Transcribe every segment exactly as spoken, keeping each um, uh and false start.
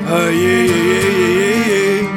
Ай-яй-яй-яй-яй-яй.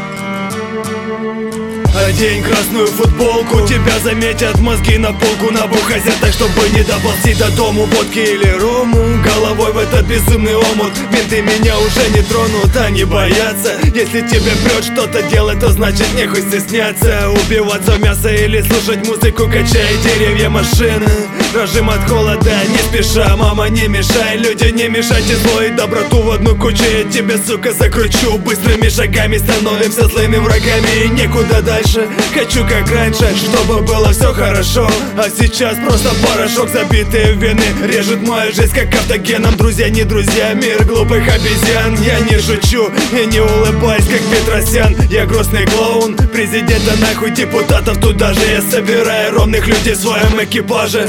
Одень красную футболку, тебя заметят, мозги на полку набухайся так, чтобы не доползти до дому. Водки или рому, головой в этот безумный омут. Менты меня уже не тронут, они боятся. Если тебе прет что-то делать, то значит нехуй стесняться. Убиваться в мясо или слушать музыку, качая деревья, машины. Рожим от холода, не спеша, мама, не мешай. Люди, не мешайте зло и доброту в одну кучу. Я тебе, сука, закручу. Быстрыми шагами становимся злыми врагами, и некуда дальше. Хочу как раньше, чтобы было все хорошо. А сейчас просто порошок, забитые вены режет мою жизнь как автогеном. Друзья, не друзья, мир глупых обезьян. Я не шучу и не улыбаюсь, как Петросян. Я грустный клоун, президента нахуй, депутатов туда же. Я собираю ровных людей в своем экипаже.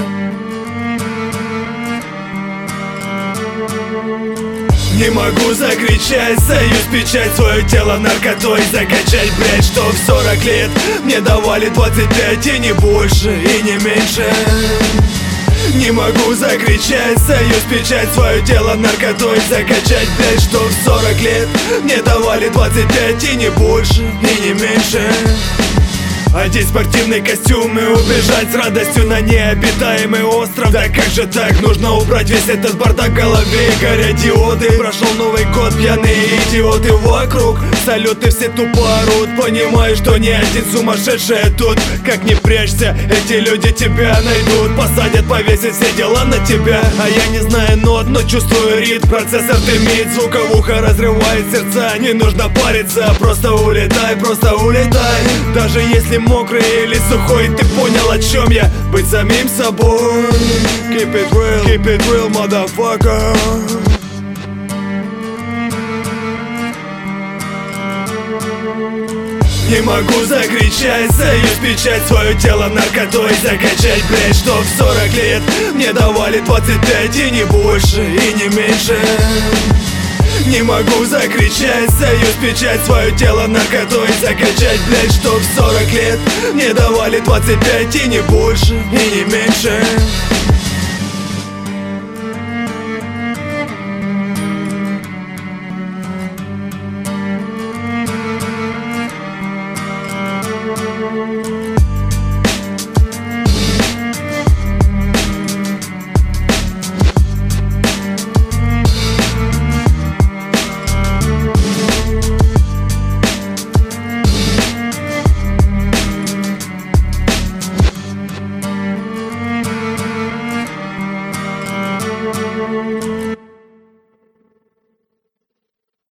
Не могу закричать, союз, печать, свое тело наркотой закачать, блять, что в сорок лет мне давали двадцать пять и не больше, и не меньше. Не могу закричать, союз, печать, свое тело наркотой закачать, блять, что в сорок лет мне давали двадцать пять и не больше, и не меньше. Одеть спортивный костюм и убежать с радостью на необитаемый остров. Да как же так? Нужно убрать весь этот бардак в голове и горят диоды. Прошел Новый год, пьяные идиоты вокруг. Салюты все тупо орут. Понимаю, что не один сумасшедший тут. Как не прячься, эти люди тебя найдут. Посадят, повесят все дела на тебя. А я не знаю нот, но чувствую ритм. Процессор дымит, звуковуха разрывает сердца. Не нужно париться, просто улетай, просто улетай. Даже если мокрый или сухой, ты понял, о чем я? Быть самим собой. Keep it real, keep it real, motherfucker. Не могу закричать, союз, печать, свое тело наркотой закачать, блять, что в сорок лет мне давали двадцать пять и не больше, и не меньше. Не могу закричать, союз, печать, свое тело наркотой закачать, блять, что в сорок лет мне давали двадцать пять и не больше, и не меньше.